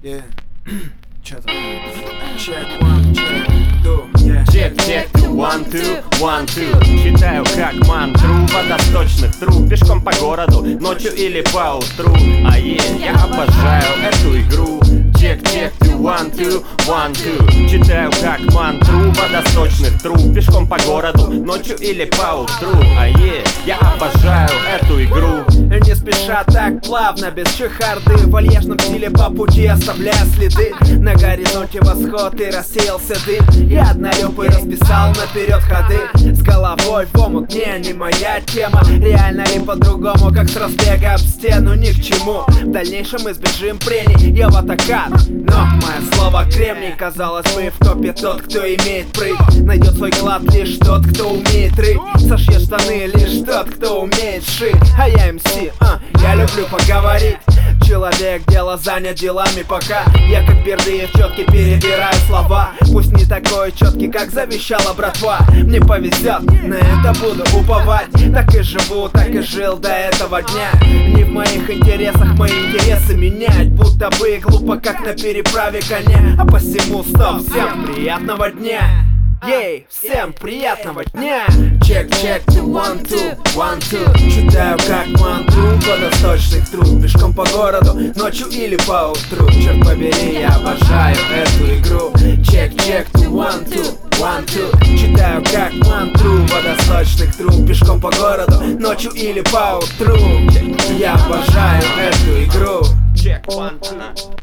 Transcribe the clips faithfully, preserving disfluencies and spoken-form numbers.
Yeah. Чё там? Check one, check two, yeah. Check, check, two, one, two, one, two. Читаю как мантру водосточных труб. Пешком по городу, ночью или по утру. А е, я обожаю эту игру. Check, check, two, one, two, one, two. Читаю как мантру водосточных труб. Пешком по городу, ночью или по утру. А е, я обожаю эту игру. Не спеша так плавно, без чехарды, в вальяжном стиле по пути оставляя следы. На горизонте восход и рассеялся дым. Я однолёпый расписал наперед ходы. С головой в омут, не, не моя тема. Реально ли по-другому, как с разбега об стену, ни к чему. В дальнейшем избежим прений, я в атакат. Но мое слово кремний, казалось бы, в топе тот, кто имеет прыть. Найдет свой клад лишь тот, кто умеет рыть. Сошьет штаны лишь тот, кто умеет шить. А я эм си, а, я люблю поговорить. Человек, дело занят делами пока. Я как Бердыев четко перебираю слова. Пусть не такой четкий, как завещала братва. Мне повезет, на это буду уповать. Так и живу, так и жил до этого дня. Не в моих интересах мои интересы менять. Будто бы глупо, как на переправе коня. А посему стоп, всем приятного дня. Ей, всем приятного дня! Check, check, two, one, two, one, two. Читаю как мантру водосточных труб. Пешком по городу, ночью или по утру. Черт побери, я обожаю эту игру. Check, check, two, one, two, one, two. Читаю как мантру водосточных труб. Пешком по городу, ночью или по утру. Я обожаю эту игру. Check one, two.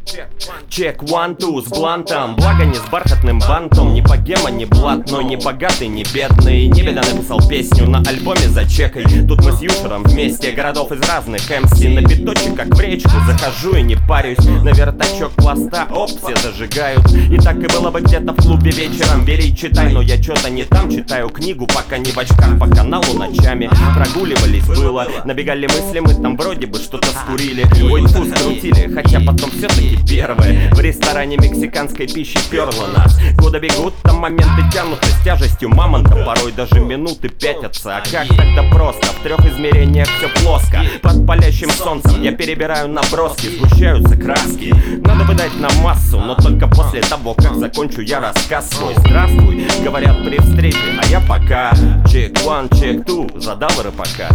Check one, two с блантом. Благо не с бархатным бантом. Ни богема, ни блатной, ни богатый, ни бедный. Не беда, написал песню на альбоме за чекой. Тут мы с Юшером вместе, городов из разных эм си. На биточек, как в речку, захожу и не парюсь. На вертачок пласта, оп, все зажигают. И так и было бы где-то в клубе вечером. Бери, читай, но я чё-то не там. Читаю книгу, пока не в очках, по каналу ночами. Прогуливались было, набегали мысли, мы там вроде бы что-то скурили. Ой, фу, скрутили, хотя потом все-таки первое. В ресторане мексиканской пищи перло нас. Годы бегут, там моменты тянутся с тяжестью мамонта. Порой даже минуты пятятся. А как тогда просто? В трех измерениях все плоско. Под палящим солнцем я перебираю наброски. Сгущаются краски. Надо бы дать на массу, но только после того, как закончу я рассказ свой. Здравствуй, говорят при встрече, а я пока. Check one, check two, задал рыбака.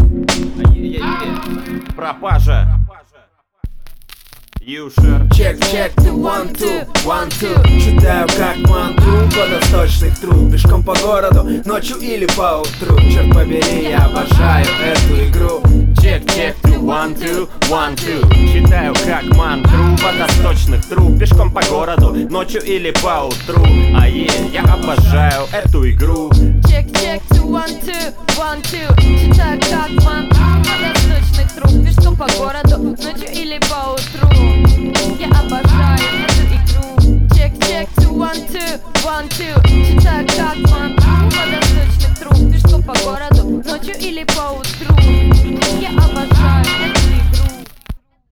Пропажа. Юшер. Check, check, two, one, two, one, two. Читаю как мантру водосточных труб. Пешком по городу, ночью или по утру. Черт побери, я обожаю эту игру. Check, check, two, one, two, one, two. Читаю как мантру водосточных труб. Пешком по городу, ночью или по утру. А е, я обожаю эту игру. Check, check, two, one, two, one, two. Читаю как мантру водосточных труб. Пешком по городу, ночью или по утру. Я обожаю эту игру. Check, check, two, one, two, one, two. Читаю как мантру